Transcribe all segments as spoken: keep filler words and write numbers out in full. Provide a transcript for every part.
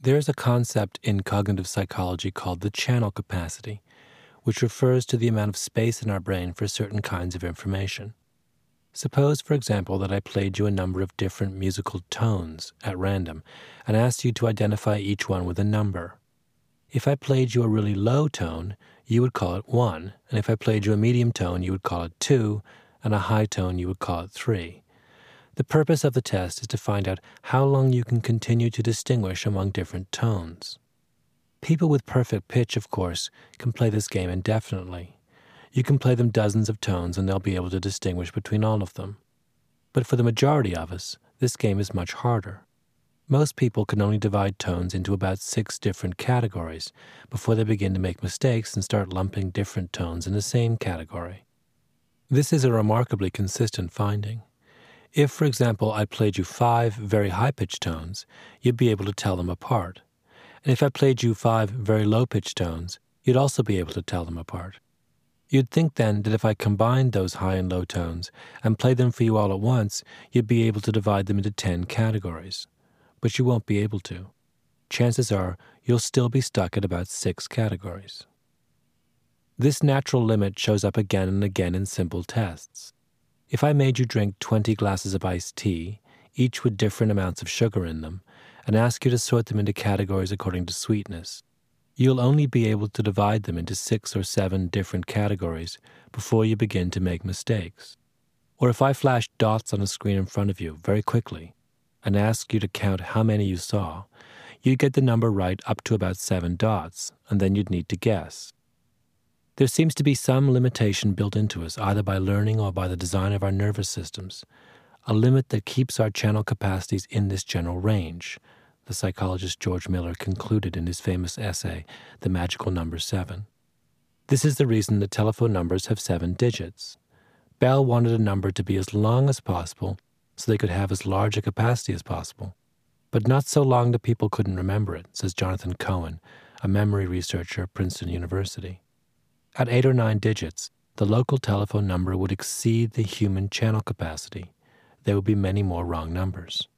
There is a concept in cognitive psychology called the channel capacity, which refers to the amount of space in our brain for certain kinds of information. Suppose, for example, that I played you a number of different musical tones at random and asked you to identify each one with a number. If I played you a really low tone, you would call it one, and if I played you a medium tone, you would call it two, and a high tone, you would call it three. The purpose of the test is to find out how long you can continue to distinguish among different tones. People with perfect pitch, of course, can play this game indefinitely. You can play them dozens of tones and they'll be able to distinguish between all of them. But for the majority of us, this game is much harder. Most people can only divide tones into about six different categories before they begin to make mistakes and start lumping different tones in the same category. This is a remarkably consistent finding. If, for example, I played you five very high-pitched tones, you'd be able to tell them apart. And if I played you five very low-pitched tones, you'd also be able to tell them apart. You'd think then that if I combined those high and low tones and played them for you all at once, you'd be able to divide them into ten categories. But you won't be able to. Chances are you'll still be stuck at about six categories. This natural limit shows up again and again in simple tests. If I made you drink twenty glasses of iced tea, each with different amounts of sugar in them, and ask you to sort them into categories according to sweetness, you'll only be able to divide them into six or seven different categories before you begin to make mistakes. Or if I flashed dots on a screen in front of you very quickly and asked you to count how many you saw, you'd get the number right up to about seven dots, and then you'd need to guess. There seems to be some limitation built into us, either by learning or by the design of our nervous systems, a limit that keeps our channel capacities in this general range, the psychologist George Miller concluded in his famous essay, The Magical Number Seven. This is the reason that telephone numbers have seven digits. Bell wanted a number to be as long as possible so they could have as large a capacity as possible, but not so long that people couldn't remember it, says Jonathan Cohen, a memory researcher at Princeton University. At eight or nine digits, the local telephone number would exceed the human channel capacity. There would be many more wrong numbers.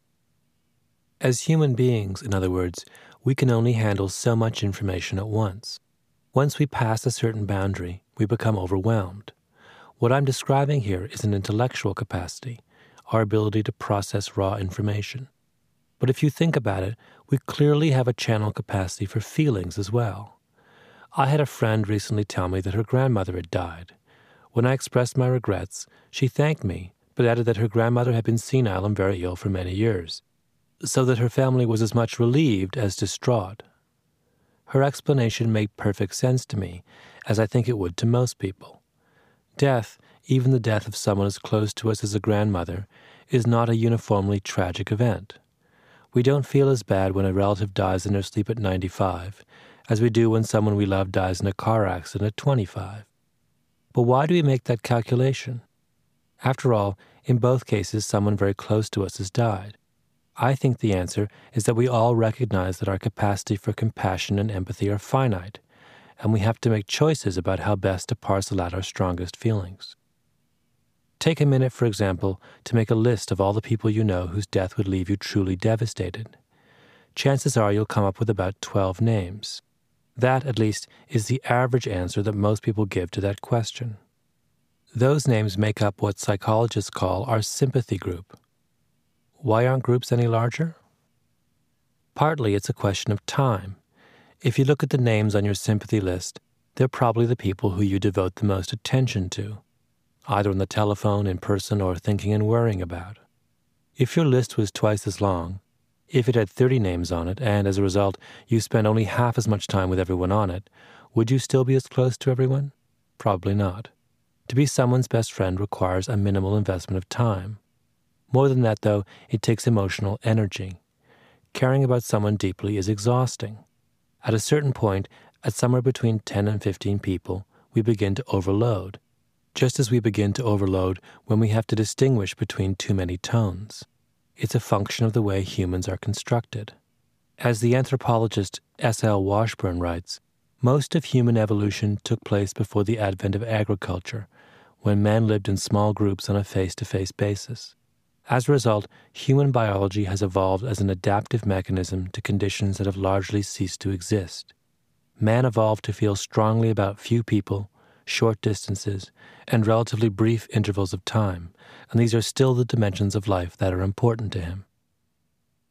As human beings, in other words, we can only handle so much information at once. Once we pass a certain boundary, we become overwhelmed. What I'm describing here is an intellectual capacity, our ability to process raw information. But if you think about it, we clearly have a channel capacity for feelings as well. I had a friend recently tell me that her grandmother had died. When I expressed my regrets, she thanked me, but added that her grandmother had been senile and very ill for many years, so that her family was as much relieved as distraught. Her explanation made perfect sense to me, as I think it would to most people. Death, even the death of someone as close to us as a grandmother, is not a uniformly tragic event. We don't feel as bad when a relative dies in their sleep at ninety-five, as we do when someone we love dies in a car accident at twenty-five. But why do we make that calculation? After all, in both cases, someone very close to us has died. I think the answer is that we all recognize that our capacity for compassion and empathy are finite, and we have to make choices about how best to parcel out our strongest feelings. Take a minute, for example, to make a list of all the people you know whose death would leave you truly devastated. Chances are you'll come up with about twelve names. That, at least, is the average answer that most people give to that question. Those names make up what psychologists call our sympathy group. Why aren't groups any larger? Partly it's a question of time. If you look at the names on your sympathy list, they're probably the people who you devote the most attention to, either on the telephone, in person, or thinking and worrying about. If your list was twice as long, if it had thirty names on it, and as a result you spent only half as much time with everyone on it, would you still be as close to everyone? Probably not. To be someone's best friend requires a minimal investment of time. More than that, though, it takes emotional energy. Caring about someone deeply is exhausting. At a certain point, at somewhere between ten and fifteen people, we begin to overload, just as we begin to overload when we have to distinguish between too many tones. It's a function of the way humans are constructed. As the anthropologist S L Washburn writes, most of human evolution took place before the advent of agriculture, when men lived in small groups on a face-to-face basis. As a result, human biology has evolved as an adaptive mechanism to conditions that have largely ceased to exist. Man evolved to feel strongly about few people, short distances, and relatively brief intervals of time, and these are still the dimensions of life that are important to him.